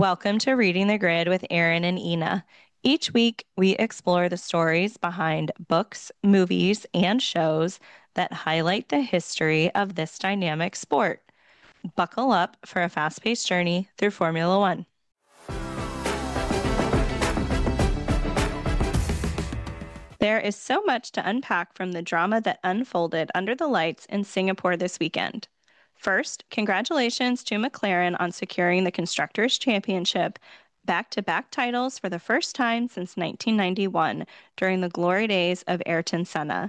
Welcome to Reading the Grid with Erin and Ina. Each week, we explore the stories behind books, movies, and shows that highlight the history of this dynamic sport. Buckle up for a fast-paced journey through Formula One. There is so much to unpack from the drama that unfolded under the lights in Singapore this weekend. First, congratulations to McLaren on securing the Constructors' Championship, back-to-back titles for the first time since 1991 during the glory days of Ayrton Senna.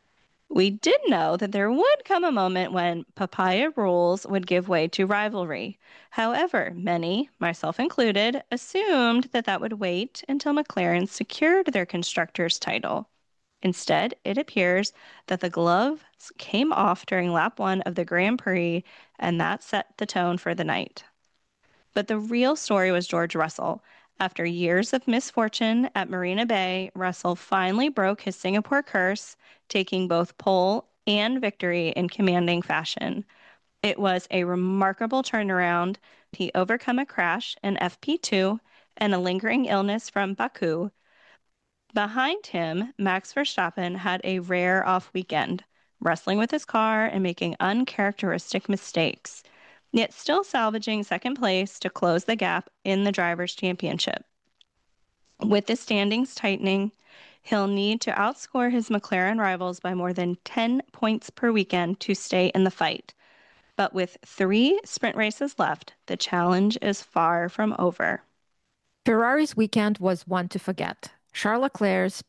We did know that there would come a moment when papaya rules would give way to rivalry. However, many, myself included, assumed that that would wait until McLaren secured their constructors' title. Instead, it appears that the gloves came off during lap 1 of the Grand Prix, and that set the tone for the night. But the real story was George Russell. After years of misfortune at Marina Bay, Russell finally broke his Singapore curse, taking both pole and victory in commanding fashion. It was a remarkable turnaround. He overcome a crash in FP2 and a lingering illness from Baku. Behind him, Max Verstappen had a rare off weekend, wrestling with his car and making uncharacteristic mistakes, yet still salvaging second place to close the gap in the Drivers' Championship. With the standings tightening, he'll need to outscore his McLaren rivals by more than 10 points per weekend to stay in the fight. But with 3 sprint races left, the challenge is far from over. Ferrari's weekend was one to forget. Charles Leclerc's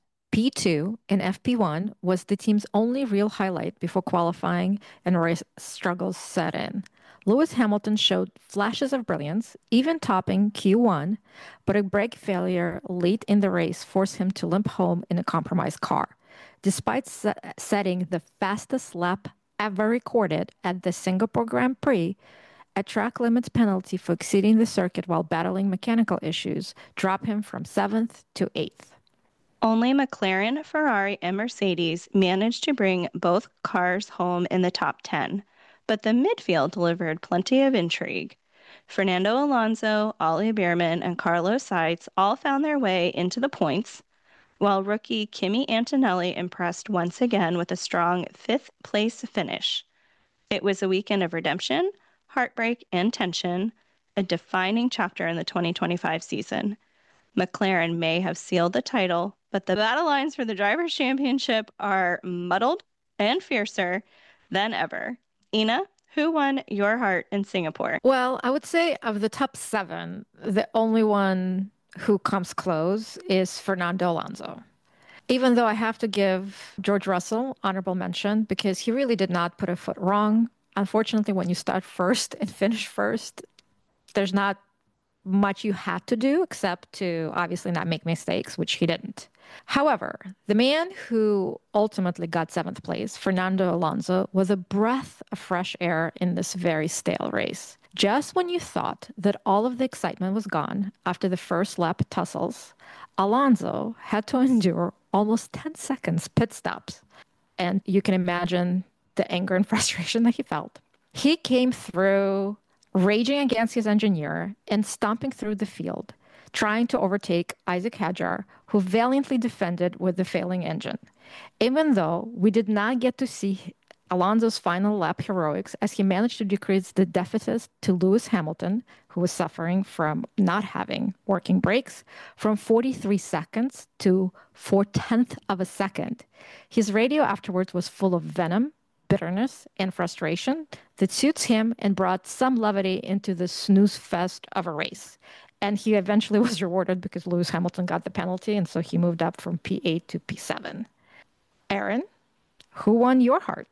P2 in FP1 was the team's only real highlight before qualifying and race struggles set in. Lewis Hamilton showed flashes of brilliance, even topping Q1, but a brake failure late in the race forced him to limp home in a compromised car. Despite setting the fastest lap ever recorded at the Singapore Grand Prix, a track limits penalty for exceeding the circuit while battling mechanical issues dropped him from 7th to 8th. Only McLaren, Ferrari, and Mercedes managed to bring both cars home in the top 10, but the midfield delivered plenty of intrigue. Fernando Alonso, Ollie Bearman, and Carlos Sainz all found their way into the points, while rookie Kimi Antonelli impressed once again with a strong 5th-place finish. It was a weekend of redemption, heartbreak, and tension, a defining chapter in the 2025 season. McLaren may have sealed the title, but the battle lines for the Drivers' Championship are muddled and fiercer than ever. Ina, who won your heart in Singapore? Well, I would say of the top 7, the only one who comes close is Fernando Alonso. Even though I have to give George Russell honorable mention because he really did not put a foot wrong. Unfortunately, when you start first and finish first, there's not much you had to do except to obviously not make mistakes, which he didn't. However, the man who ultimately got 7th place, Fernando Alonso, was a breath of fresh air in this very stale race. Just when you thought that all of the excitement was gone after the first lap tussles, Alonso had to endure almost 10 seconds pit stops. And you can imagine the anger and frustration that he felt. He came through raging against his engineer and stomping through the field, trying to overtake Isaac Hadjar, who valiantly defended with the failing engine. Even though we did not get to see Alonso's final lap heroics as he managed to decrease the deficit to Lewis Hamilton, who was suffering from not having working brakes, from 43 seconds to 4/10 of a second. His radio afterwards was full of venom, bitterness, and frustration that suits him and brought some levity into the snooze fest of a race. And he eventually was rewarded because Lewis Hamilton got the penalty, and so he moved up from P8 to P7. Erin, who won your heart?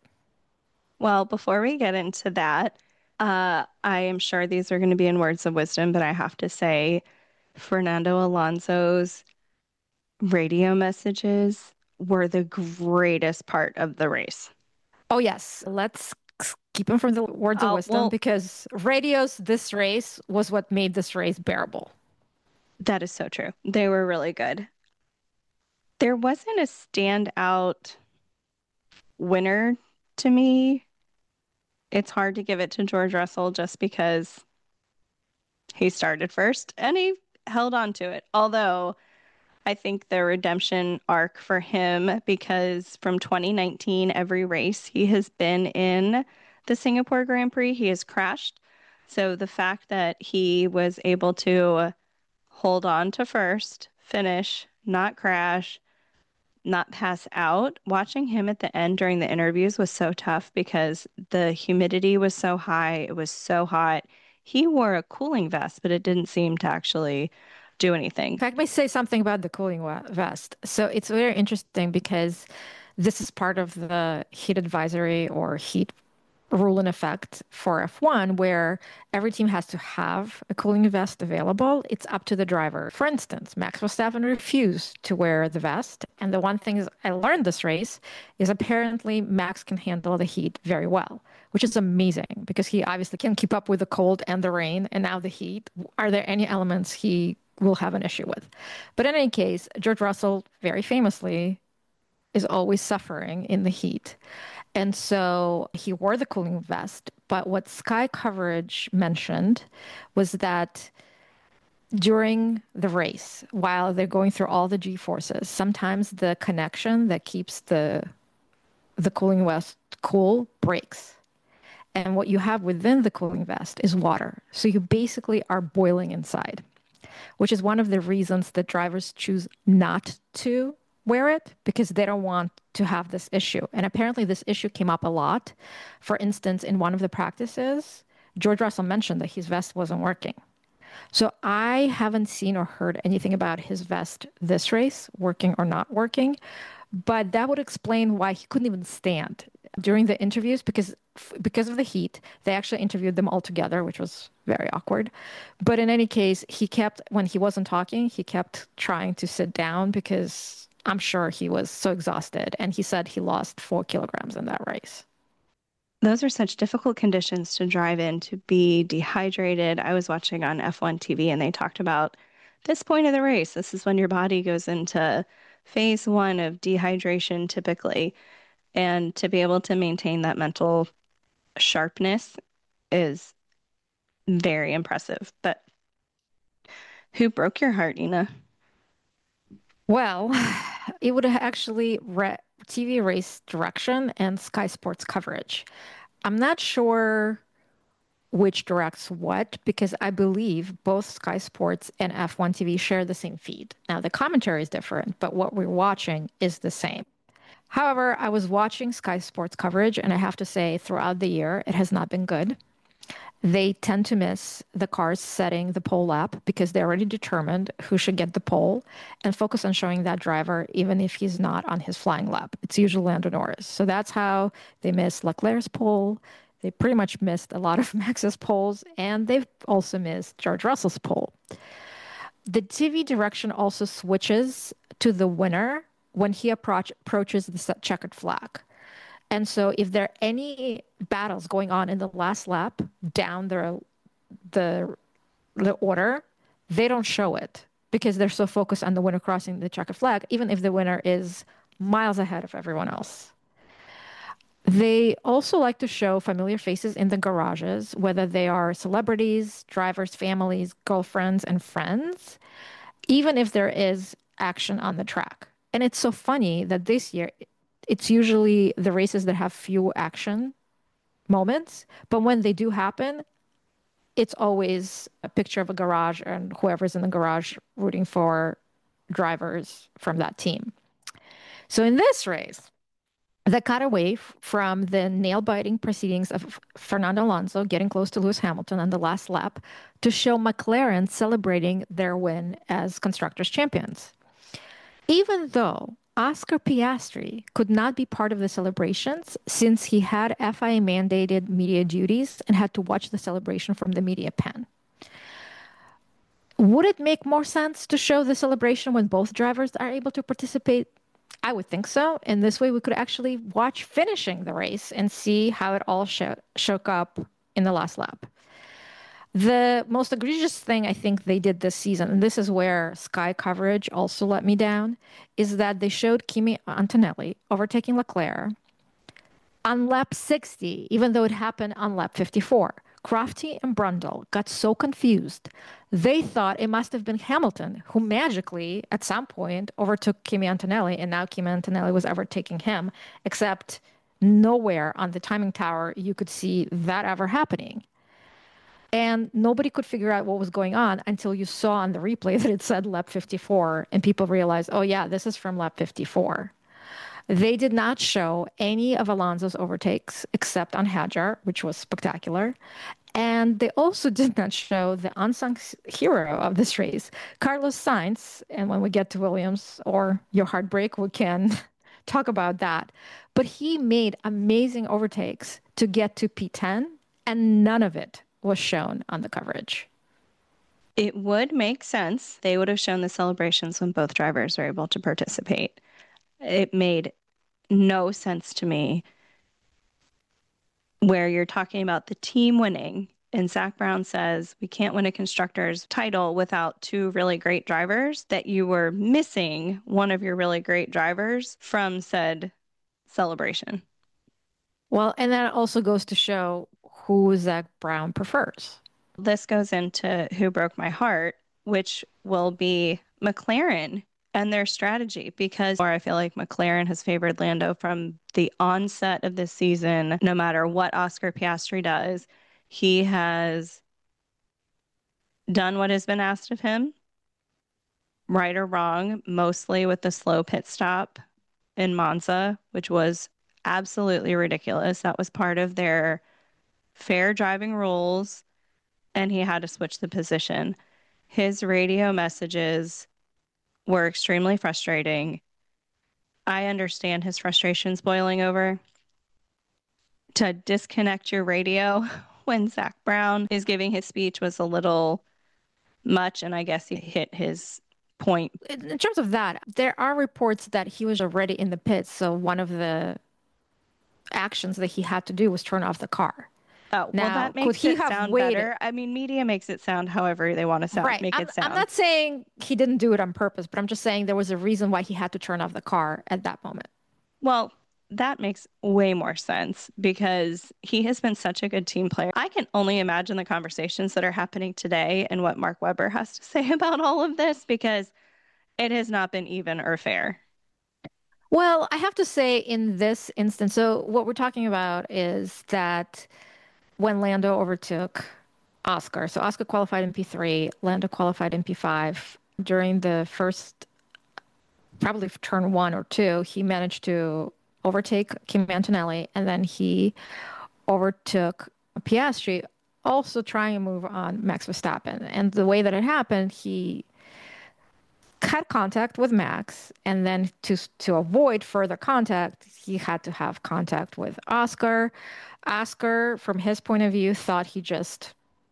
Well, before we get into that, I am sure these are going to be in words of wisdom, but I have to say Fernando Alonso's radio messages were the greatest part of the race. Oh, yes. Let's keep him from the words of wisdom because radios this race was what made this race bearable. That is so true. They were really good. There wasn't a standout winner to me. It's hard to give it to George Russell just because He started first and he held on to it. Although I think the redemption arc for him, because from 2019, every race he has been in the Singapore Grand Prix, he has crashed. So the fact that he was able to hold on to first, finish, not crash, not pass out, watching him at the end during the interviews was so tough because the humidity was so high, it was so hot. He wore a cooling vest, but it didn't seem to actually do anything. If I may say something about the cooling vest. So it's very interesting because this is part of the heat advisory or heat rule in effect for F1, where every team has to have a cooling vest available. It's up to the driver. For instance, Max Verstappen refused to wear the vest. And the one thing is I learned this race is apparently Max can handle the heat very well, which is amazing because he obviously can keep up with the cold and the rain and now the heat. Are there any elements he will have an issue with? But in any case, George Russell very famously is always suffering in the heat. And so he wore the cooling vest. But what Sky coverage mentioned was that during the race, while they're going through all the G forces, sometimes the connection that keeps the cooling vest cool breaks. And what you have within the cooling vest is water. So you basically are boiling inside, which is one of the reasons that drivers choose not to wear it because they don't want to have this issue. And apparently this issue came up a lot. For instance, in one of the practices, George Russell mentioned that his vest wasn't working. So I haven't seen or heard anything about his vest this race, working or not working, but that would explain why he couldn't even stand during the interviews because of the heat. They actually interviewed them all together, which was very awkward. But in any case, he kept, when he wasn't talking, he kept trying to sit down because I'm sure he was so exhausted. And he said he lost 4 kilograms in that race. Those are such difficult conditions to drive in, to be dehydrated. I was watching on F1 TV and they talked about this point of the race. This is when your body goes into phase one of dehydration typically. And to be able to maintain that mental sharpness is very impressive. But who broke your heart, Nina? Well, it would actually TV race direction and Sky Sports coverage. I'm not sure which directs what because I believe both Sky Sports and F1 TV share the same feed. Now, the commentary is different, but what we're watching is the same. However, I was watching Sky Sports coverage, and I have to say, throughout the year, it has not been good. They tend to miss the cars setting the pole lap because they already determined who should get the pole and focus on showing that driver even if he's not on his flying lap. It's usually Lando Norris. So that's how they missed Leclerc's pole. They pretty much missed a lot of Max's poles, and they've also missed George Russell's pole. The TV direction also switches to the winner when he approaches the checkered flag. And so if there are any battles going on in the last lap down the order, they don't show it because they're so focused on the winner crossing the checkered flag, even if the winner is miles ahead of everyone else. They also like to show familiar faces in the garages, whether they are celebrities, drivers, families, girlfriends, and friends, even if there is action on the track. And it's so funny that this year, it's usually the races that have few action moments. But when they do happen, it's always a picture of a garage and whoever's in the garage rooting for drivers from that team. So in this race, that cut away from the nail-biting proceedings of Fernando Alonso getting close to Lewis Hamilton on the last lap to show McLaren celebrating their win as constructors' champions. Even though Oscar Piastri could not be part of the celebrations since he had FIA-mandated media duties and had to watch the celebration from the media pen. Would it make more sense to show the celebration when both drivers are able to participate? I would think so. And this way we could actually watch finishing the race and see how it all shook up in the last lap. The most egregious thing I think they did this season, and this is where Sky coverage also let me down, is that they showed Kimi Antonelli overtaking Leclerc on lap 60, even though it happened on lap 54, Crafty and Brundle got so confused. They thought it must have been Hamilton who magically, at some point, overtook Kimi Antonelli, and now Kimi Antonelli was overtaking him, except nowhere on the timing tower you could see that ever happening. And nobody could figure out what was going on until you saw on the replay that it said lap 54, and people realized, oh, yeah, this is from lap 54. They did not show any of Alonso's overtakes except on Hadjar, which was spectacular. And they also did not show the unsung hero of this race, Carlos Sainz. And when we get to Williams or your heartbreak, we can talk about that. But he made amazing overtakes to get to P10, and none of it was shown on the coverage. It would make sense. They would have shown the celebrations when both drivers were able to participate. It made no sense to me where you're talking about the team winning and Zak Brown says we can't win a constructor's title without two really great drivers, that you were missing one of your really great drivers from said celebration. Well, and that also goes to show who Zak Brown prefers. This goes into who broke my heart, which will be McLaren and their strategy, because I feel like McLaren has favored Lando from the onset of this season. No matter what Oscar Piastri does, he has done what has been asked of him, right or wrong, mostly with the slow pit stop in Monza, which was absolutely ridiculous. That was part of their fair driving rules, and he had to switch the position. His radio messages were extremely frustrating. I understand his frustrations boiling over. To disconnect your radio when Zak Brown is giving his speech was a little much, and I guess he hit his point. In terms of that, there are reports that he was already in the pits, so one of the actions that he had to do was turn off the car. Oh, now, well, that makes it sound better. I mean, media makes it sound however they want to sound, right. make it sound. I'm not saying he didn't do it on purpose, but I'm just saying there was a reason why he had to turn off the car at that moment. Well, that makes way more sense because he has been such a good team player. I can only imagine the conversations that are happening today and what Mark Webber has to say about all of this, because it has not been even or fair. Well, I have to say in this instance, so what we're talking about is that when Lando overtook Oscar, so Oscar qualified in P3, Lando qualified in P5. During the first, probably turn 1 or 2, he managed to overtake Kimi Antonelli, and then he overtook Piastri, also trying to move on Max Verstappen. And the way that it happened, he cut contact with Max, and then to avoid further contact, he had to have contact with Oscar. Oscar, from his point of view, thought he just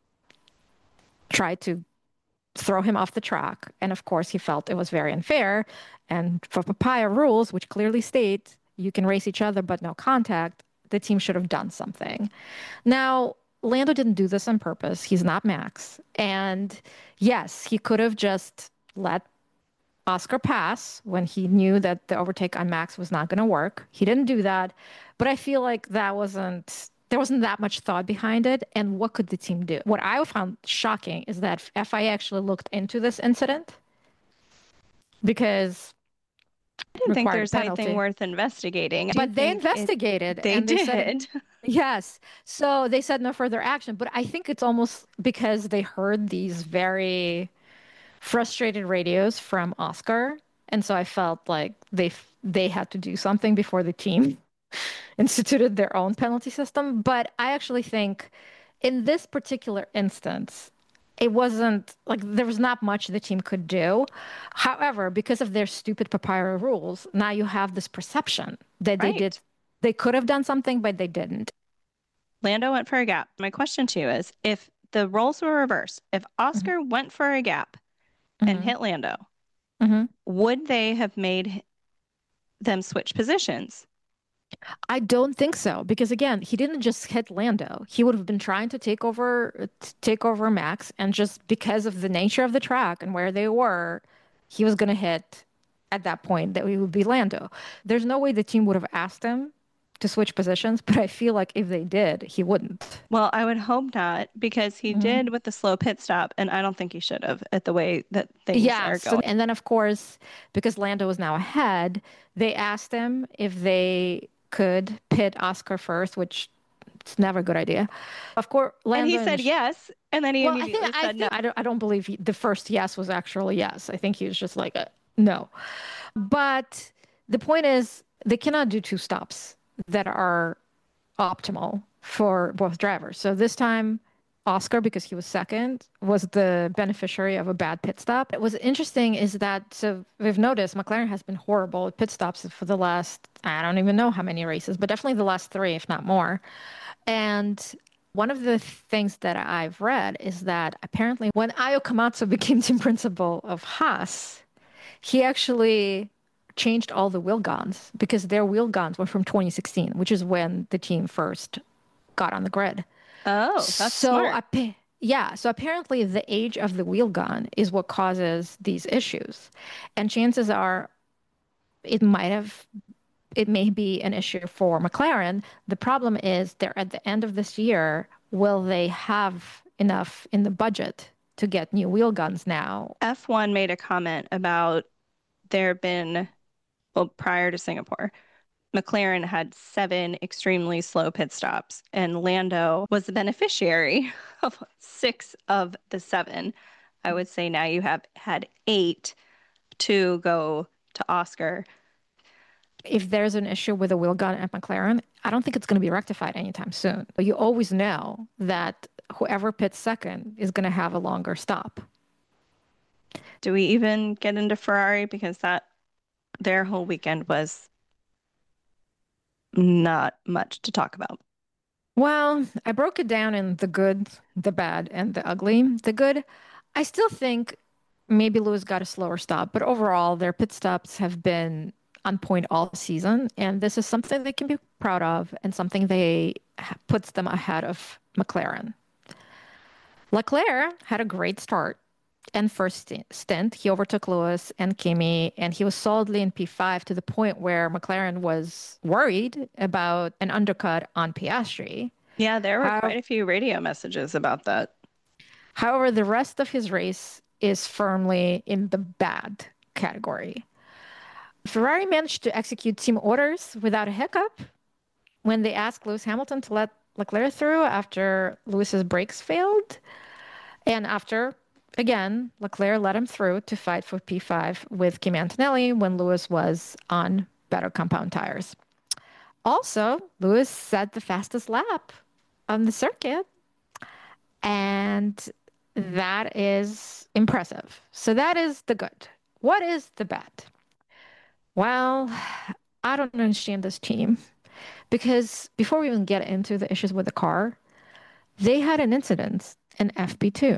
tried to throw him off the track. And of course, he felt it was very unfair. And for Papaya rules, which clearly state you can race each other but no contact, the team should have done something. Now, Lando didn't do this on purpose. He's not Max. And yes, he could have just let Oscar pass when he knew that the overtake on Max was not going to work. He didn't do that. But I feel like there wasn't that much thought behind it. And what could the team do? What I found shocking is that FIA actually looked into this incident, because I didn't think there's anything worth investigating. But they investigated. They did. Said, yes. So they said no further action. But I think it's almost because they heard these very frustrated radios from Oscar. And so I felt like they had to do something before the team instituted their own penalty system. But I actually think in this particular instance, it wasn't like there was not much the team could do. However, because of their stupid papyrus rules, now you have this perception that they could have done something, but they didn't. Lando went for a gap. My question to you is, if the roles were reversed, if Oscar went for a gap and hit Lando, would they have made them switch positions? I don't think so, because again, he didn't just hit Lando. He would have been trying to take over Max, and just because of the nature of the track and where they were, he was going to hit at that point that we would be Lando. There's no way the team would have asked him to switch positions, but I feel like if they did, he wouldn't. Well, I would hope not because he Mhm. did with the slow pit stop, and I don't think he should have at the way that things Yeah. are So, going. and then of course, because Lando was now ahead, they asked him if they could pit Oscar first, which it's never a good idea. Of course, And he Lando said yes, and then he well, immediately said no. I don't believe the first yes was actually yes. I think he was just like no. But the point is, they cannot do two stops that are optimal for both drivers. So this time, Oscar, because he was second, was the beneficiary of a bad pit stop. What's interesting is that, so we've noticed McLaren has been horrible at pit stops for the last, I don't even know how many races, but definitely the last three, if not more. And one of the things that I've read is that apparently when Ayo Komatsu became team principal of Haas, he actually changed all the wheel guns because their wheel guns were from 2016, which is when the team first got on the grid. Oh, that's So, smart. yeah, so apparently the age of the wheel gun is what causes these issues. And chances are it might have it may be an issue for McLaren. The problem is they're at the end of this year. Will they have enough in the budget to get new wheel guns now? F1 made a comment about there have been, well, prior to Singapore, McLaren had 7 extremely slow pit stops, and Lando was the beneficiary of 6 of the 7. I would say now you have had 8 to go to Oscar. If there's an issue with a wheel gun at McLaren, I don't think it's going to be rectified anytime soon. But you always know that whoever pits second is going to have a longer stop. Do we even get into Ferrari because that their whole weekend was not much to talk about? Well, I broke it down in the good, the bad, and the ugly. The good, I still think maybe Lewis got a slower stop, but overall, their pit stops have been on point all season, and this is something they can be proud of and something they puts them ahead of McLaren. Leclerc had a great start and first stint. He overtook Lewis and Kimi, and he was solidly in P5 to the point where McLaren was worried about an undercut on Piastri. Yeah, there were How, quite a few radio messages about that. however, the rest of his race is firmly in the bad category. Ferrari managed to execute team orders without a hiccup when they asked Lewis Hamilton to let Leclerc through after Lewis's brakes failed. And after, again, Leclerc let him through to fight for P5 with Kimi Antonelli when Lewis was on better compound tires. Also, Lewis set the fastest lap on the circuit, and that is impressive. So that is the good. What is the bad? Well, I don't understand this team because before we even get into the issues with the car, they had an incident in FP2.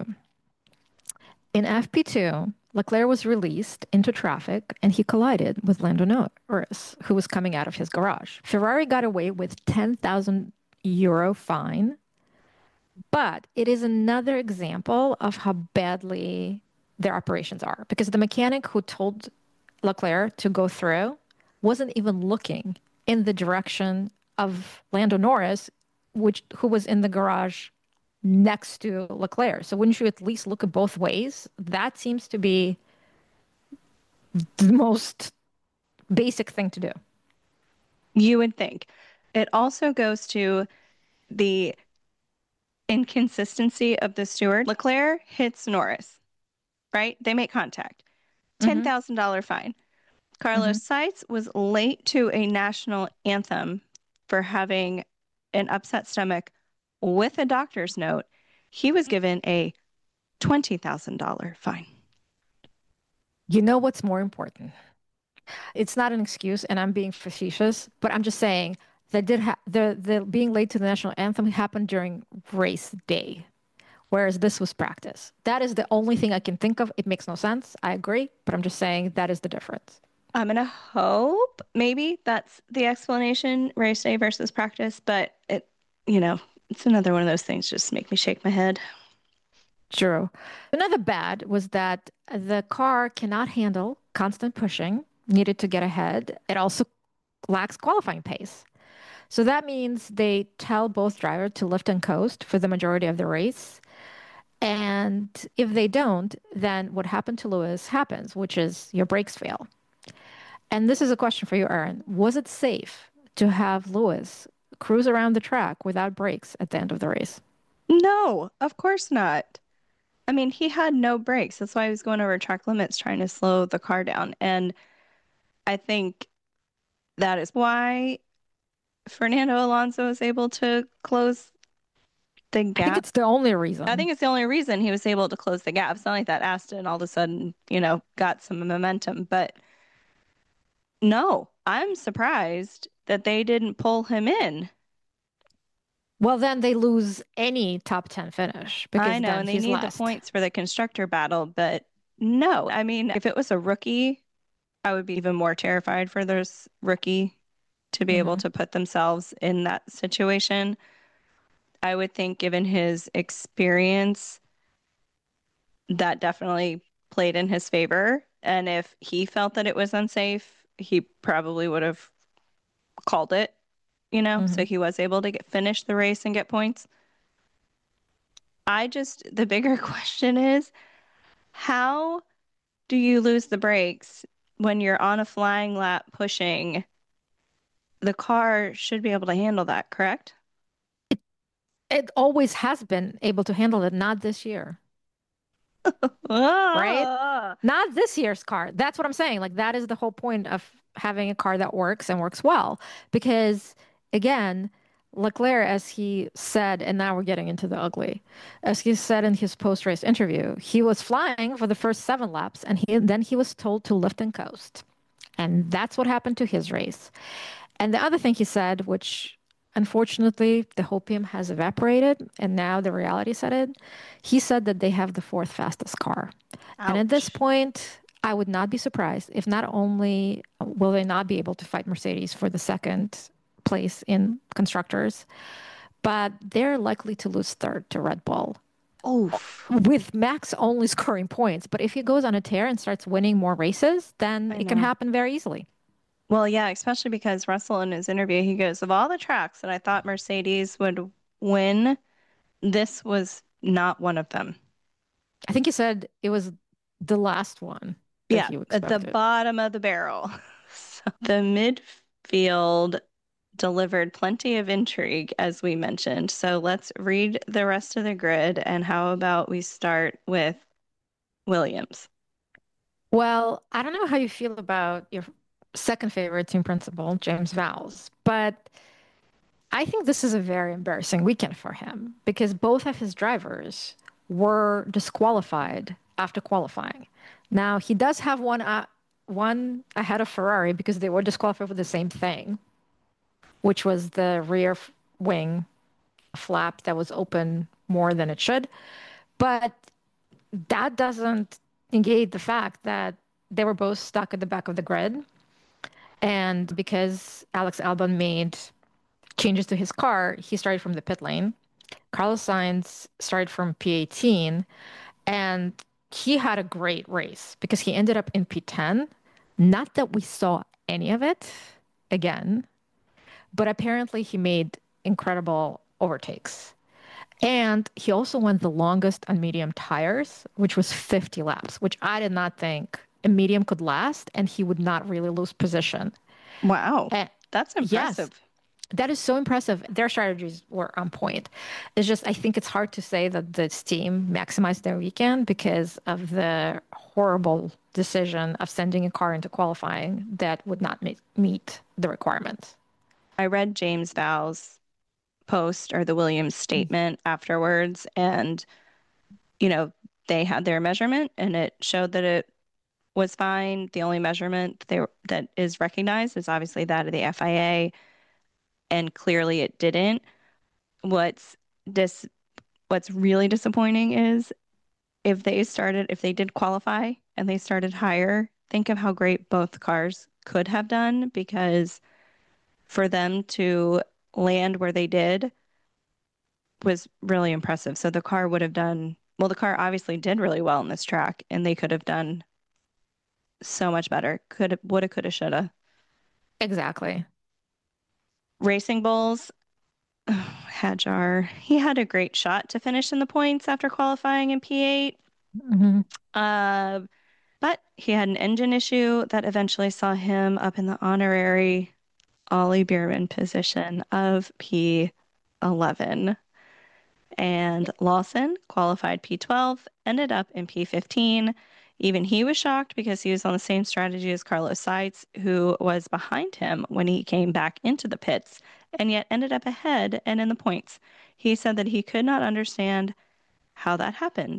In FP2, Leclerc was released into traffic and he collided with Lando Norris, who was coming out of his garage. Ferrari got away with €10,000 fine, but it is another example of how badly their operations are because the mechanic who told Leclerc to go through wasn't even looking in the direction of Lando Norris, who was in the garage next to Leclerc. So wouldn't you at least look at both ways? That seems to be the most basic thing to do. You would think. It also goes to the inconsistency of the steward. Leclerc hits Norris, right? They make contact. Mm-hmm. $10,000 fine. Mm-hmm. Carlos Sainz was late to a national anthem for having an upset stomach with a doctor's note. He was given a $20,000 fine. You know what's more important? It's not an excuse, and I'm being facetious, but I'm just saying that the being late to the national anthem happened during race day, whereas this was practice. That is the only thing I can think of. It makes no sense. I agree, but I'm just saying that is the difference. I'm gonna hope maybe that's the explanation, race day versus practice, but it's another one of those things just make me shake my head. True. Another bad was that the car cannot handle constant pushing needed to get ahead. It also lacks qualifying pace. So that means they tell both drivers to lift and coast for the majority of the race. And if they don't, then what happened to Lewis happens, which is your brakes fail. And this is a question for you, Aaron. Was it safe to have Lewis cruise around the track without brakes at the end of the race? No, of course not. I mean, he had no brakes. That's why he was going over track limits trying to slow the car down. And I think that is why Fernando Alonso was able to close the I think gap. it's the only I reason. think it's the only reason he was able to close the gap. It's not like that Aston all of a sudden, got some momentum. But no, I'm surprised that they didn't pull him in. Well, then they lose any top 10 finish I because know, then and they he's need the last. points for the constructor battle, but no. I mean, if it was a rookie, I would be even more terrified for this rookie to be able Hmm. to put themselves in that situation. I would think, given his experience, that definitely played in his favor. And if he felt that it was unsafe, he probably would have called it, so Hmm. he was able to finish the race and get points. The bigger question is, how do you lose the brakes when you're on a flying lap pushing? The car should be able to handle that, correct? It always has been able to handle it, not this year, right? Ah, Not this year's car. That's what I'm saying. Like, that is the whole point of having a car that works and works well. Because, again, Leclerc, as he said, and now we're getting into the ugly, as he said in his post-race interview, he was flying for the first 7 laps, and then he was told to lift and coast. And that's what happened to his race. And the other thing he said, which unfortunately the hopium has evaporated and now the reality set in, he said that they have the fourth fastest car. And at this ouch. point, I would not be surprised if not only will they not be able to fight Mercedes for the second place in constructors, but they're likely to lose third to Red Bull Oof. with Max only scoring points. But if he goes on a tear and starts winning more races, then I it can know. happen very easily. Well, yeah, especially because Russell in his interview, he goes, of all the tracks that I thought Mercedes would win, this was not one of them. I think you said it was the last one that Yeah, you at the expected. bottom of the barrel. So the midfield delivered plenty of intrigue, as we mentioned. So let's read the rest of the grid. And how about we start with Williams? Well, I don't know how you feel about your second favorite team principal, James Vowles, but I think this is a very embarrassing weekend for him because both of his drivers were disqualified after qualifying. Now, he does have one ahead of Ferrari because they were disqualified for the same thing, which was the rear wing flap that was open more than it should. But that doesn't negate the fact that they were both stuck at the back of the grid. And because Alex Albon made changes to his car, he started from the pit lane. Carlos Sainz started from P18, and he had a great race because he ended up in P10. Not that we saw any of it again, but apparently he made incredible overtakes. And he also went the longest on medium tires, which was 50 laps, which I did not think a medium could last, and he would not really lose position. Wow, And that's yes, impressive. that is so impressive. Their strategies were on point. It's just, I think it's hard to say that this team maximized their weekend because of the horrible decision of sending a car into qualifying that would not meet the requirements. I read James Vow's post or the Williams statement afterwards, and you know, they had their measurement and it showed that it was fine. The only measurement that is recognized is obviously that of the FIA, and clearly it didn't. What's dis what's really disappointing is if they did qualify and they started higher, think of how great both cars could have done, because for them to land where they did was really impressive. So the car would have done well, the car obviously did really well in this track, and they could have done so much better. Could have, woulda, coulda, shoulda. Exactly. Racing Bulls, Hadjar, he had a great shot to finish in the points after qualifying in P8. Mhm. Uh, but he had an engine issue that eventually saw him up in the honorary Ollie Bierman position of P11. And Lawson qualified P12, ended up in P15. Even he was shocked because he was on the same strategy as Carlos Sainz, who was behind him when he came back into the pits and yet ended up ahead and in the points. He said that he could not understand how that happened.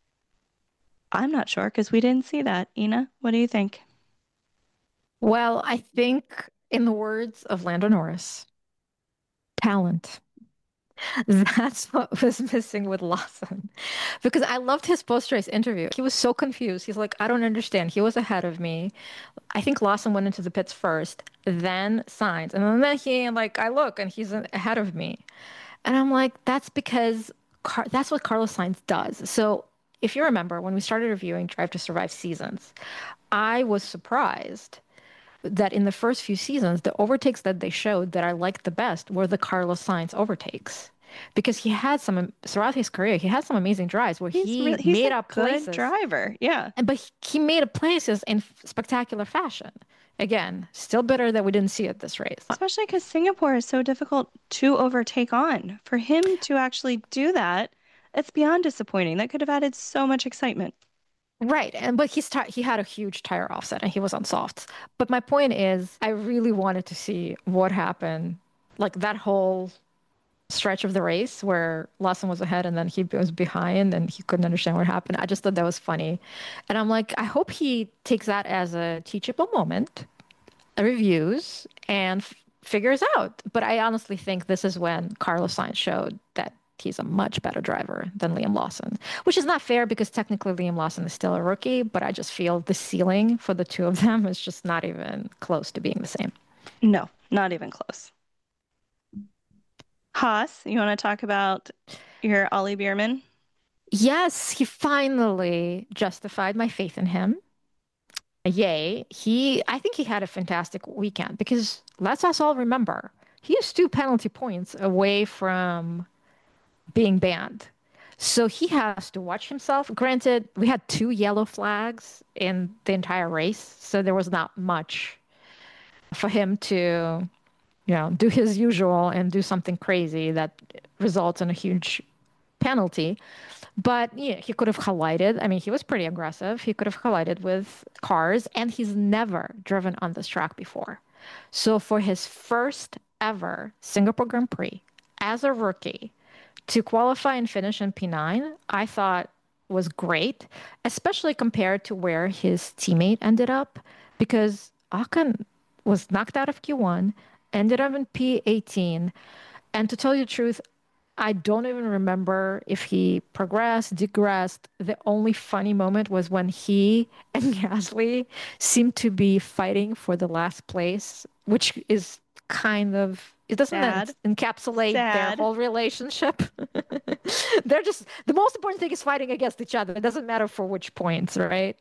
I'm not sure because we didn't see that. Ina, what do you think? Well, I think, in the words of Lando Norris, talent. That's what was missing with Lawson. Because I loved his post-race interview. He was so confused. He's like, I don't understand. He was ahead of me. I think Lawson went into the pits first, then Sainz. And then he, like, I look and he's ahead of me. And I'm like, that's because that's what Carlos Sainz does. So if you remember, when we started reviewing Drive to Survive seasons, I was surprised that in the first few seasons, the overtakes that they showed that I liked the best were the Carlos Sainz overtakes. Because he had some, throughout his career, he had some amazing drives where he He's made a up good places, driver. Yeah. and but he made up places in spectacular fashion. Again, still bitter that we didn't see it this race. Especially because Singapore is so difficult to overtake on. For him to actually do that, it's beyond disappointing. That could have added so much excitement. Right, and but he had a huge tire offset and he was on softs. But my point is, I really wanted to see what happened, like that whole stretch of the race where Lawson was ahead and then he was behind and he couldn't understand what happened. I just thought that was funny. And I'm like, I hope he takes that as a teachable moment, reviews, and figures out. But I honestly think this is when Carlos Sainz showed that he's a much better driver than Liam Lawson, which is not fair because technically Liam Lawson is still a rookie, but I just feel the ceiling for the two of them is just not even close to being the same. No, not even close. Haas, you want to talk about your Ollie Bierman? Yes, he finally justified my faith in him. Yay. I think he had a fantastic weekend because let's us all remember, he is 2 penalty points away from being banned. So he has to watch himself. Granted, we had 2 yellow flags in the entire race, so there was not much for him to, do his usual and do something crazy that results in a huge penalty. But yeah, he could have collided. I mean, he was pretty aggressive. He could have collided with cars, and he's never driven on this track before. So for his first ever Singapore Grand Prix as a rookie, to qualify and finish in P9, I thought was great, especially compared to where his teammate ended up, because Ocon was knocked out of Q1, ended up in P18, and to tell you the truth, I don't even remember if he progressed, digressed. The only funny moment was when he and Gasly seemed to be fighting for the last place, which is kind of, it doesn't Sad. encapsulate their Sad. whole relationship. They're just, the most important thing is fighting against each other. It doesn't matter for which points, right?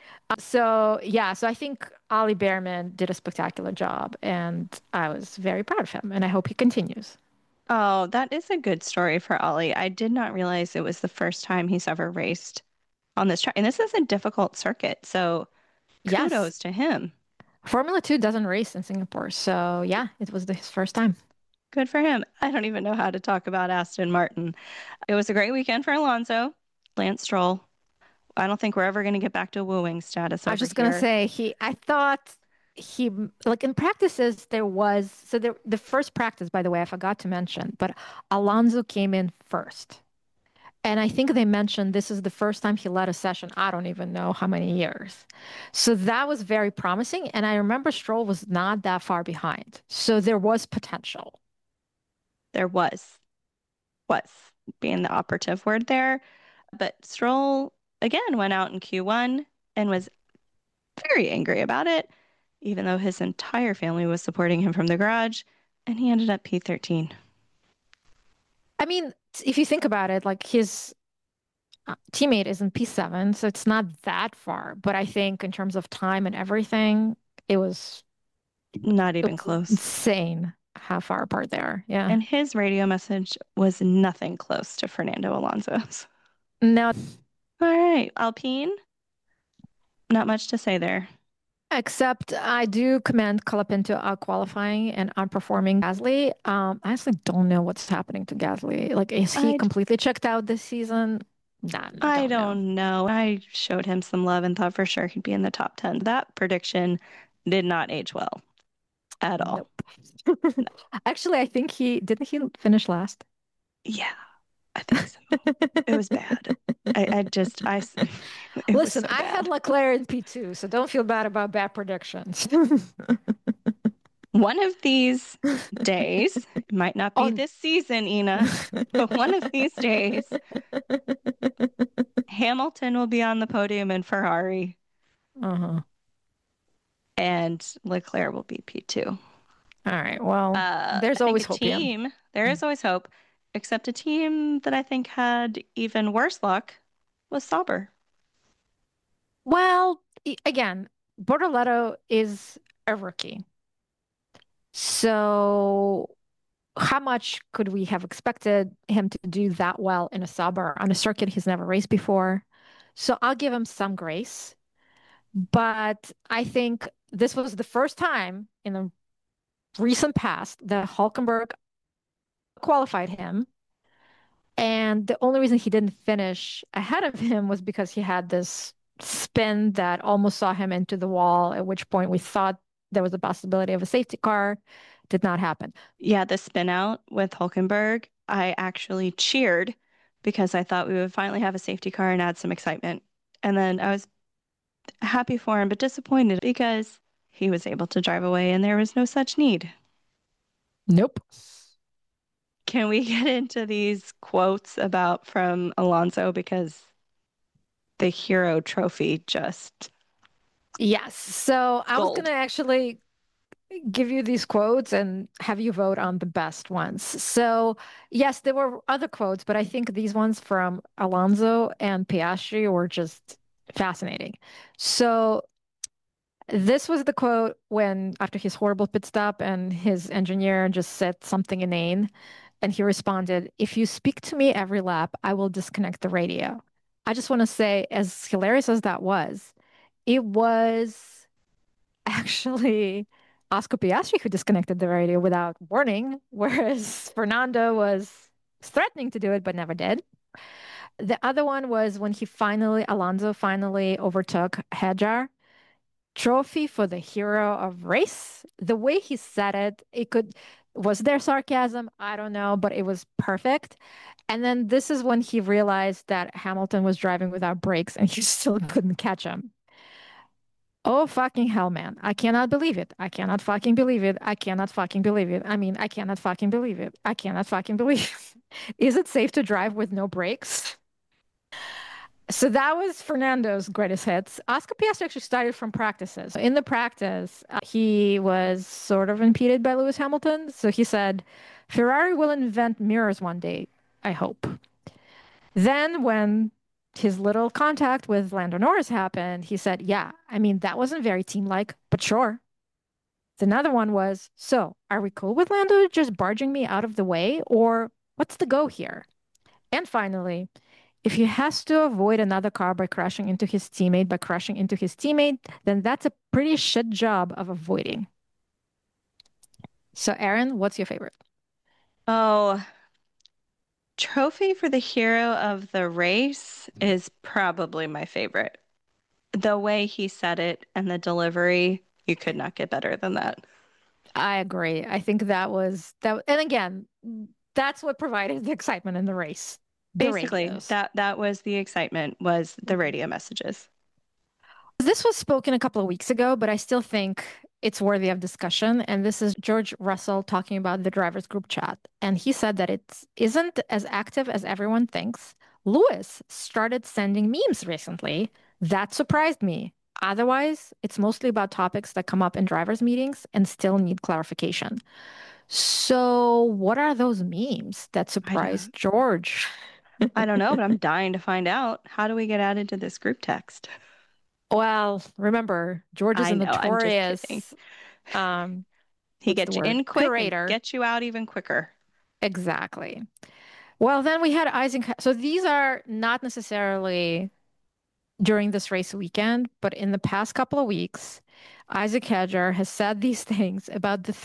So I think Ollie Behrman did a spectacular job, and I was very proud of him, and I hope he continues. Oh, that is a good story for Ollie. I did not realize it was the first time he's ever raced on this track. And this is a difficult circuit, so Yes. kudos to him. Formula 2 doesn't race in Singapore. So, yeah, it was his first time. Good for him. I don't even know how to talk about Aston Martin. It was a great weekend for Alonso, Lance Stroll. I don't think we're ever going to get back to wooing status I was over just going to here. say, I thought he, like in practices, the first practice, by the way, I forgot to mention, but Alonso came in first. And I think they mentioned this is the first time he led a session. I don't even know how many years. So that was very promising. And I remember Stroll was not that far behind. So there was potential. There was being the operative word there. But Stroll again went out in Q1 and was very angry about it, even though his entire family was supporting him from the garage, and he ended up P13. I mean, if you think about it, like his teammate is in P7, so it's not that far. But I think in terms of time and everything, it was Not it even was close. insane how far apart they are. Yeah. And his radio message was nothing close to Fernando Alonso's. Now, All right, Alpine, not much to say there. except I do commend Colapinto out qualifying and outperforming Gasly. I actually don't know what's happening to Gasly. Like, is he I completely checked out this season? Nah, I don't know. don't know. I showed him some love and thought for sure he'd be in the top 10. That prediction did not age well at all. Nope. Actually, I think he finish last? Yeah, I think so. It was bad. I just, I, it was Listen, so I had bad. Leclerc in P2, so don't feel bad about bad predictions. One of these days, it might not be On this season, Ina, but one of these days, Hamilton will be on the podium in Ferrari Uh-huh. and Leclerc will be P2. All right. Well, I there's think always a hope, yeah. team, there is always hope, except a team that I think had even worse luck was Sauber. Well, again, Bortoletto is a rookie. So how much could we have expected him to do that well in a Sauber on a circuit he's never raced before? So I'll give him some grace. But I think this was the first time in the recent past that Hulkenberg qualified him. And the only reason he didn't finish ahead of him was because he had this spin that almost saw him into the wall, at which point we thought there was a possibility of a safety car. Did not happen. Yeah, the spin out with Hulkenberg, I actually cheered because I thought we would finally have a safety car and add some excitement. And then I was happy for him, but disappointed because he was able to drive away and there was no such need. Nope. Can we get into these quotes about from Alonso because the hero trophy just Yes. So I was going gold. to actually give you these quotes and have you vote on the best ones. So, yes, there were other quotes, but I think these ones from Alonso and Piastri were just fascinating. So, this was the quote when, after his horrible pit stop, and his engineer just said something inane. And he responded, "If you speak to me every lap, I will disconnect the radio." I just want to say, as hilarious as that was, it was actually Oscar Piastri who disconnected the radio without warning, whereas Fernando was threatening to do it but never did. The other one was when Alonso finally overtook Hajar. Trophy for the hero of race. The way he said it, was there sarcasm? I don't know, but it was perfect. And then this is when he realized that Hamilton was driving without brakes and he still couldn't catch him. Oh, fucking hell, man. I cannot believe it. I cannot fucking believe it. I cannot fucking believe it. I mean, I cannot fucking believe it. I cannot fucking believe it. Is it safe to drive with no brakes? So that was Fernando's greatest hits. Oscar Piastri actually started from practices. In the practice, he was sort of impeded by Lewis Hamilton. So he said, Ferrari will invent mirrors one day, I hope. Then, when his little contact with Lando Norris happened, he said, yeah, I mean, that wasn't very team-like, but sure. Another one was, so are we cool with Lando just barging me out of the way, or what's the go here? And finally, if he has to avoid another car by crashing into his teammate, then that's a pretty shit job of avoiding. So, Aaron, what's your favorite? Oh, trophy for the hero of the race is probably my favorite. The way he said it and the delivery, you could not get better than that. I agree. I think that was that. And again, that's what provided the excitement in the race. The Basically, radios. that was the excitement was the radio messages. This was spoken a couple of weeks ago, but I still think it's worthy of discussion. And this is George Russell talking about the drivers group chat. And he said that it isn't as active as everyone thinks. Lewis started sending memes recently. That surprised me. Otherwise, it's mostly about topics that come up in drivers' meetings and still need clarification. So, what are those memes that I surprised don't George? I don't know, but I'm dying to find out. How do we get added to this group text? Well, remember, George is I a know, I'm just kidding. notorious um, He what's the gets you word? in quick and Curator. gets you out even quicker. Exactly. Well, then we had Isaac. So these are not necessarily during this race weekend, but in the past couple of weeks, Isaac Hedger has said these things about the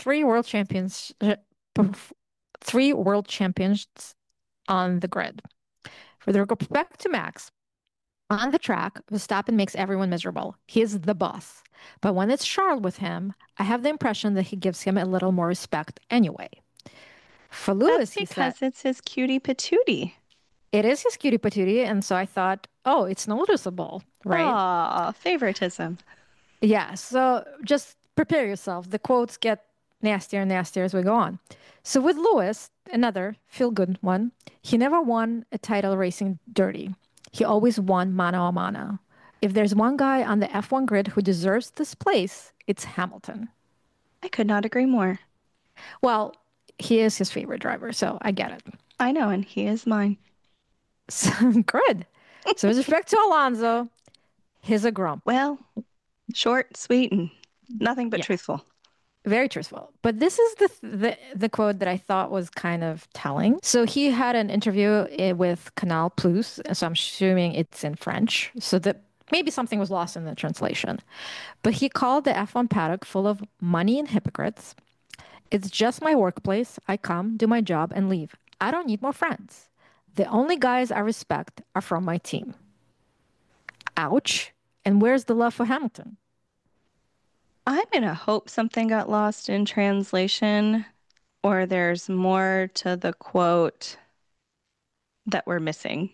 three world champions on the grid. With respect to Max, on the track, Verstappen makes everyone miserable. He is the boss. But when it's Charles with him, I have the impression that he gives him a little more respect anyway. For That's Lewis, he said, because it's his cutie patootie. it is his cutie patootie. And so I thought, oh, it's noticeable, right? Aw, favoritism. Yeah. So just prepare yourself. The quotes get nastier and nastier as we go on. So with Lewis, another feel good one, he never won a title racing dirty. He always won mano a mano. If there's one guy on the F1 grid who deserves this place, it's Hamilton. I could not agree more. Well, he is his favorite driver, so I get it. I know, and he is mine. So, good. So with respect to Alonso, he's a grump. Well, short, sweet, and nothing but Yes, truthful. very truthful. But this is the quote that I thought was kind of telling. So he had an interview with Canal Plus, so I'm assuming it's in French, so that maybe something was lost in the translation. But he called the F1 paddock full of money and hypocrites. It's just my workplace. I come, do my job, and leave. I don't need more friends. The only guys I respect are from my team. Ouch. And where's the love for Hamilton? I'm gonna hope something got lost in translation, or there's more to the quote that we're missing.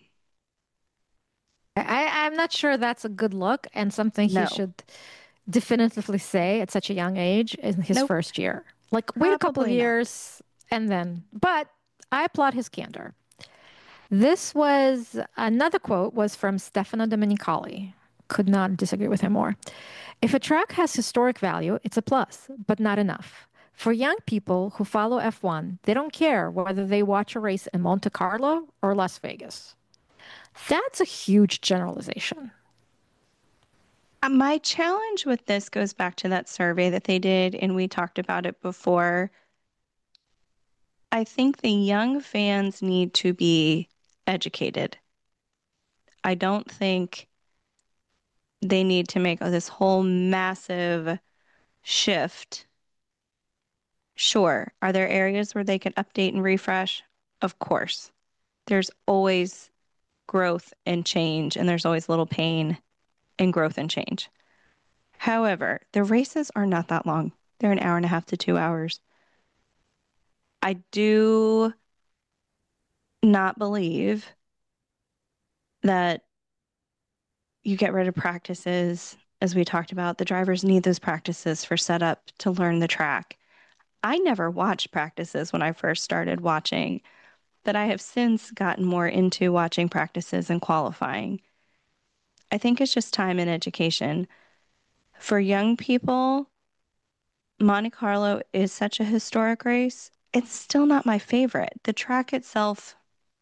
I'm not sure that's a good look and something he No. should definitively say at such a young age in his Nope. first year. Like, wait a couple of Probably not. years and then, but I applaud his candor. This was another quote was from Stefano Domenicali. Could not disagree with him more. If a track has historic value, it's a plus, but not enough. For young people who follow F1, they don't care whether they watch a race in Monte Carlo or Las Vegas. That's a huge generalization. My challenge with this goes back to that survey that they did, and we talked about it before. I think the young fans need to be educated. I don't think they need to make this whole massive shift. Sure, are there areas where they can update and refresh? Of course. There's always growth and change, and there's always little pain and growth and change. However, the races are not that long. They're an hour and a half to 2 hours. I do not believe that you get rid of practices, as we talked about. The drivers need those practices for setup to learn the track. I never watched practices when I first started watching, but I have since gotten more into watching practices and qualifying. I think it's just time and education. For young people, Monte Carlo is such a historic race. It's still not my favorite. The track itself,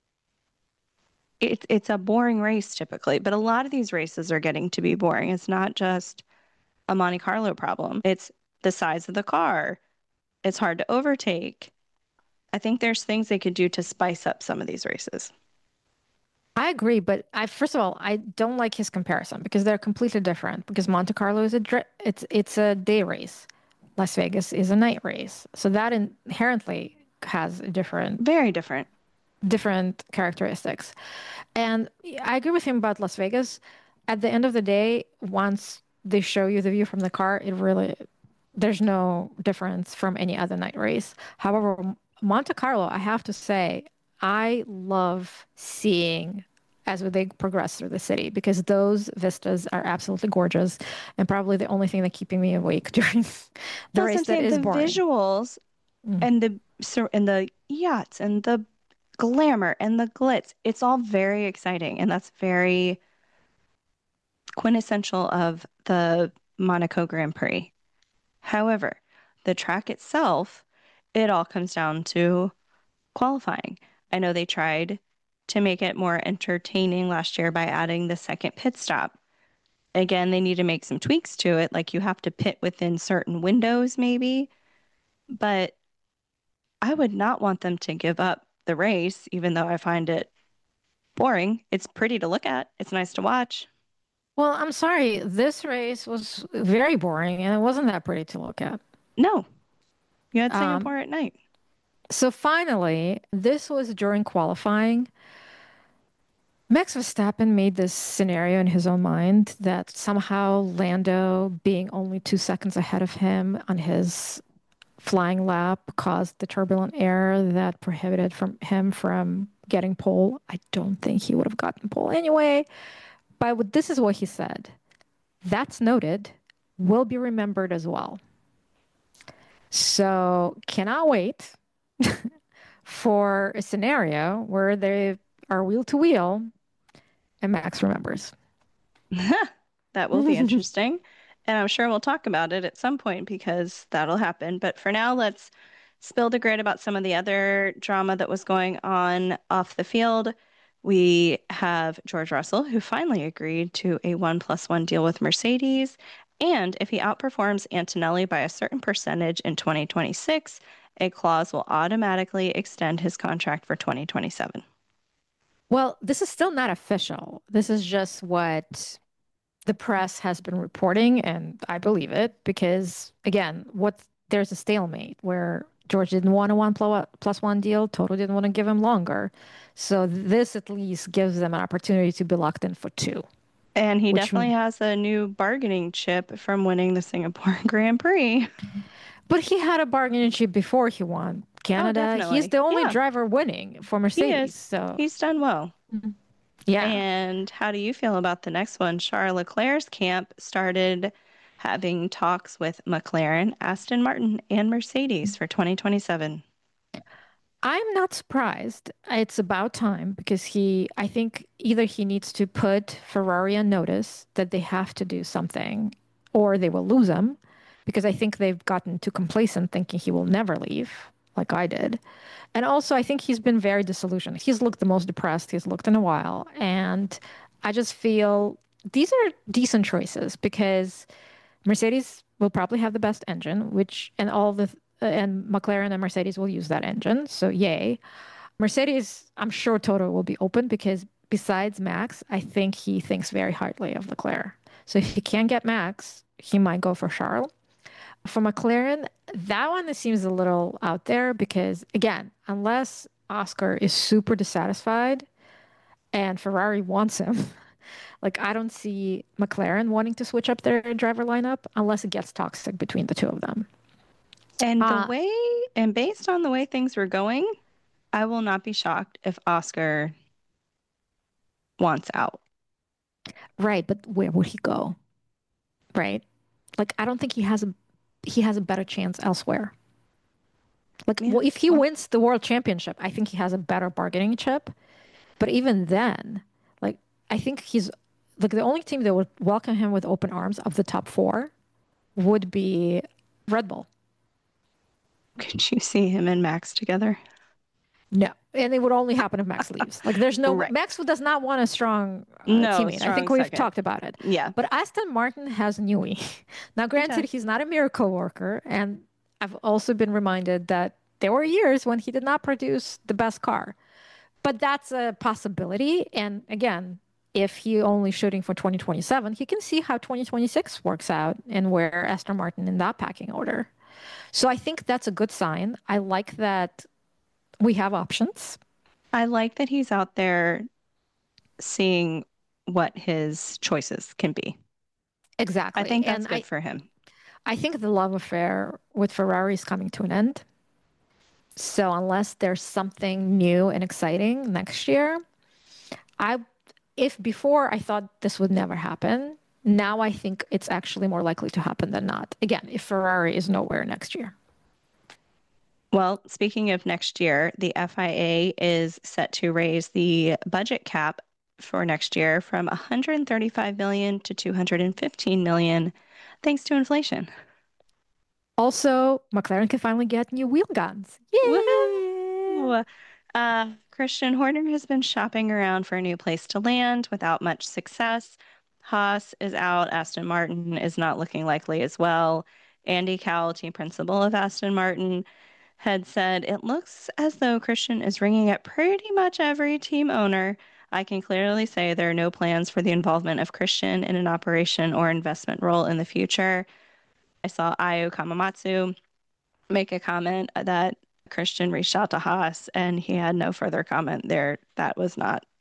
it's a boring race typically, but a lot of these races are getting to be boring. It's not just a Monte Carlo problem. It's the size of the car. It's hard to overtake. I think there's things they could do to spice up some of these races. I agree, but I first of all, I don't like his comparison because they're completely different. Because Monte Carlo is it's a day race. Las Vegas is a night race. So that inherently has a Very different. different characteristics. And I agree with him about Las Vegas. At the end of the day, once they show you the view from the car, it really, there's no difference from any other night race. However, Monte Carlo, I have to say, I love seeing as they progress through the city because those vistas are absolutely gorgeous and probably the only thing that's keeping me awake during the That's what race I'm that saying. is The boring. visuals Mm. and the yachts and the glamour and the glitz, it's all very exciting, and that's very quintessential of the Monaco Grand Prix. However, the track itself, it all comes down to qualifying. I know they tried to make it more entertaining last year by adding the second pit stop. Again, they need to make some tweaks to it, like you have to pit within certain windows, maybe. but I would not want them to give up the race, even though I find it boring. It's pretty to look at. It's nice to watch. Well, I'm sorry, this race was very boring and it wasn't that pretty to look at. No, you had Um, Singapore at night. so finally, this was during qualifying. Max Verstappen made this scenario in his own mind that somehow Lando, being only 2 seconds ahead of him on his flying lap, caused the turbulent air that prohibited him from getting pole. I don't think he would have gotten pole anyway. But this is what he said. That's noted, will be remembered as well. So cannot wait for a scenario where they are wheel to wheel and Max remembers. That will be interesting. And I'm sure we'll talk about it at some point because that'll happen. But for now, let's spill the grid about some of the other drama that was going on off the field. We have George Russell, who finally agreed to a 1+1 deal with Mercedes. And if he outperforms Antonelli by a certain percentage in 2026, a clause will automatically extend his contract for 2027. Well, this is still not official. This is just what the press has been reporting, and I believe it because, again, there's a stalemate where George didn't want a 1+1 deal, Toto didn't want to give him longer. So this at least gives them an opportunity to be locked in for two, And he which, definitely has a new bargaining chip from winning the Singapore Grand Prix. but he had a bargaining chip before he won Oh, Canada. He's definitely. the only Yeah, driver winning for he Mercedes. is. So, He's done well. yeah. And how do you feel about the next one? Charles Leclerc's camp started having talks with McLaren, Aston Martin, and Mercedes for 2027. I'm not surprised. It's about time because I think either he needs to put Ferrari on notice that they have to do something or they will lose him because I think they've gotten too complacent thinking he will never leave, like I did. And also, I think he's been very disillusioned. He's looked the most depressed he's looked in a while. And I just feel these are decent choices because Mercedes will probably have the best engine, and McLaren and Mercedes will use that engine. So yay. Mercedes, I'm sure Toto will be open because besides Max, I think he thinks very highly of Leclerc. So if he can't get Max, he might go for Charles. For McLaren, that one seems a little out there because again, unless Oscar is super dissatisfied and Ferrari wants him, like I don't see McLaren wanting to switch up their driver lineup unless it gets toxic between the two of them. And Uh, based on the way things were going, I will not be shocked if Oscar wants out. right, but where would he go? Right? Like I don't think he has a better chance elsewhere. Like Yeah, well, if he well, wins the world championship, I think he has a better bargaining chip. But even then, like I think he's like the only team that would welcome him with open arms of the top four would be Red Bull. could you see him and Max together? No. And it would only happen if Max leaves. Like there's no Right. Max does not want a strong No, teammate. I strong think we've second. talked about it. Yeah, But Aston Martin has Newey. Now, he granted, does. he's not a miracle worker, and I've also been reminded that there were years when he did not produce the best car. But that's a possibility. And again, if he only shooting for 2027, he can see how 2026 works out and where Aston Martin in that packing order. So I think that's a good sign. I like that we have options. I like that he's out there seeing what his choices can be. I Exactly. think that's And good for him. I think the love affair with Ferrari is coming to an end. So unless there's something new and exciting next year, I if before I thought this would never happen, now I think it's actually more likely to happen than not. Again, if Ferrari is nowhere next year. Well, speaking of next year, the FIA is set to raise the budget cap for next year from 135 million to 215 million thanks to inflation. Also, McLaren can finally get new wheel guns. Yay! Woohoo! Christian Horner has been shopping around for a new place to land without much success. Haas is out. Aston Martin is not looking likely as well. Andy Cowell, team principal of Aston Martin, had said, "It looks as though Christian is ringing at pretty much every team owner. I can clearly say there are no plans for the involvement of Christian in an operation or investment role in the future." I saw Ayo Kamamatsu make a comment that Christian reached out to Haas and he had no further comment there. That was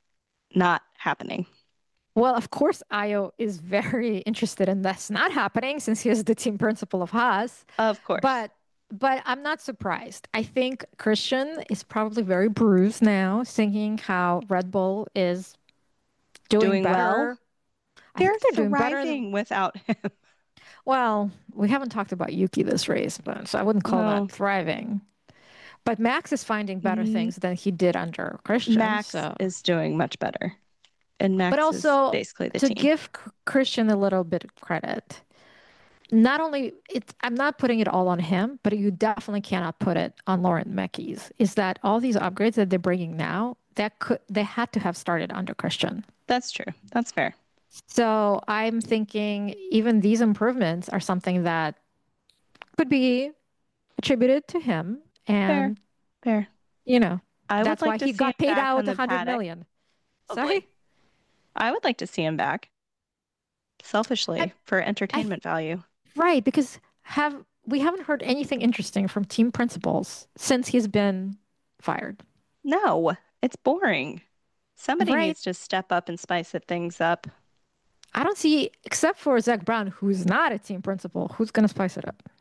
not happening. Well, of course, Ayo is very interested in this not happening since he is the team principal of Haas. Of course. But I'm not surprised. I think Christian is probably very bruised now, thinking how Red Bull is doing better. Well. They're doing thriving without him. Well, we haven't talked about Yuki this race, so I wouldn't call that thriving. But Max is finding better things than he did under Christian. Max is doing much better. And Max but also, is basically the to team. give Christian a little bit of credit, not only, I'm not putting it all on him, but you definitely cannot put it on Laurent Mekies, is that all these upgrades that they're bringing now, they had to have started under Christian. That's true. That's fair. So I'm thinking even these improvements are something that could be attributed to him. And, fair. That's why he got paid out $100 million. Sorry? I would like to see him back. Selfishly, for entertainment value. Right, because we haven't heard anything interesting from team principals since he's been fired. No, it's boring. Somebody needs to step up and spice things up. I don't see, except for Zach Brown, who's not a team principal, who's going to spice it up.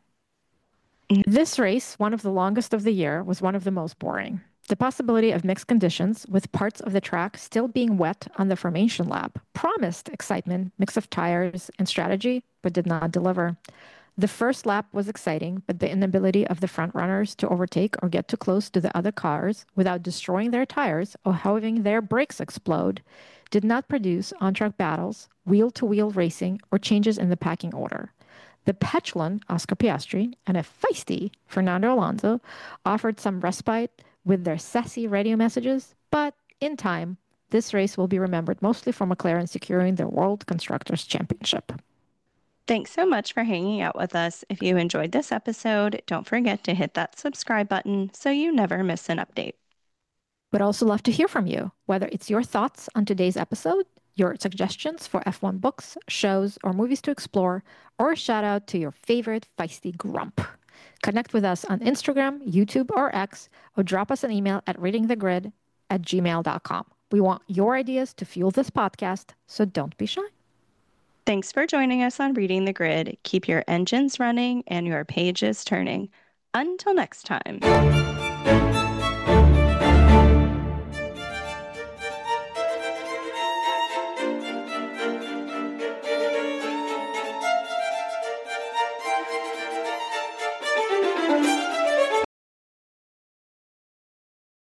This race, one of the longest of the year, was one of the most boring. The possibility of mixed conditions, with parts of the track still being wet on the formation lap, promised excitement, mix of tires and strategy, but did not deliver. The first lap was exciting, but the inability of the front runners to overtake or get too close to the other cars without destroying their tires or having their brakes explode did not produce on-track battles, wheel-to-wheel racing, or changes in the packing order. The petulant Oscar Piastri and a feisty Fernando Alonso offered some respite with their sassy radio messages, but in time, this race will be remembered mostly for McLaren securing their World Constructors' Championship. Thanks so much for hanging out with us. If you enjoyed this episode, don't forget to hit that subscribe button so you never miss an update. We'd also love to hear from you, whether it's your thoughts on today's episode, your suggestions for F1 books, shows, or movies to explore, or a shout out to your favorite feisty grump. Connect with us on Instagram, YouTube, or X, or drop us an email at readingthegrid@gmail.com. We want your ideas to fuel this podcast, so don't be shy. Thanks for joining us on Reading the Grid. Keep your engines running and your pages turning. Until next time.